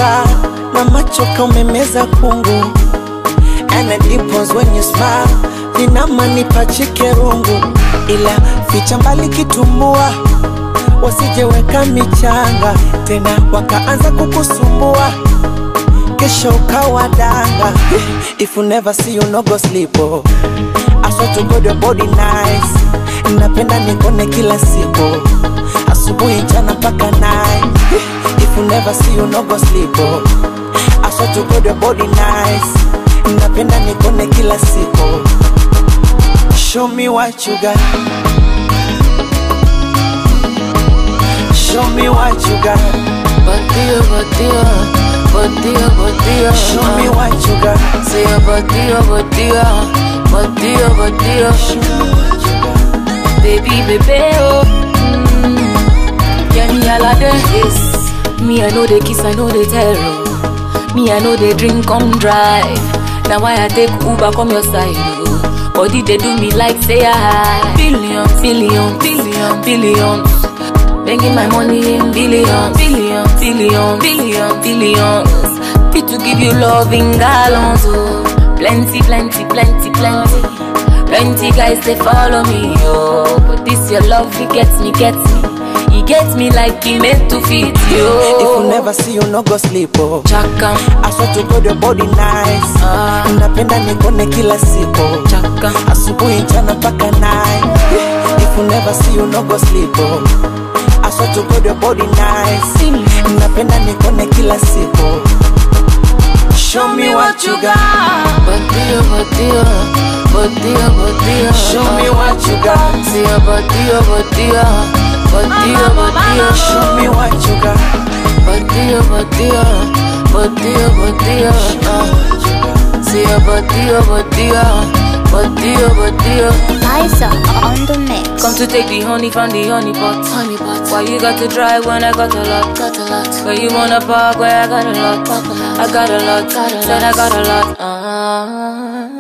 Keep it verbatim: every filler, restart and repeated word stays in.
smile, na machoka umemeza kungu. And the dimples when you smile, vinamanipa chikerungu. Ila ficha mbali kitumbua, wasijeweka michanga tena wakaanza kukusumbua, kesho ukawa danga. If you never see you no go sleep, oh. I swear to God your body nice, napenda nikone kila siku, asubuhi jana paka night. If you never see you no go sleep, oh. I swear to God your body nice, napenda nikone kila siku. Show me what you got, show me what you got. Batia, batia, batia, batia. Show me what you got. Say a batia, batia, batia, batia. Show me what you got. Baby, baby, oh. Mm. Yeah, me all of this. Me I know the kiss, I know the terror. Me I know the drink, come drive. Now why I take Uber, come your side, oh. Body they do me like say I billions, billions, billions, billions. Making my money in billions, billions, billions, billions, billions. Fit to give you love in gallons, oh. Plenty, plenty, plenty, plenty. Plenty guys they follow me, oh. But this your love, it gets me, gets me. He gets me like he made to fit you. If you never see you no go sleep, oh. Chaka, I swear to God your body nice, ah. napenda nikone kila siku, Chaka, asubuhi jana paka night. If you never see you no go sleep, oh. I swear to God your body nice, napenda nikone kila siku. Show me what you got. batia, batia, batia, batia. Show me what you got. Say a batia, batia, batia, batia. Show me what you got. Batia, batia, batia, batia. Say a batia, batia, batia, batia. Liza on the mix. Come to take the honey from the honey pot. Honey pot. Why you got to drive when I got a lot? Got a lot. Where you wanna park where I got a lot? Park a lot. I got a lot. Got a lot. Said I got a lot. Uh -huh.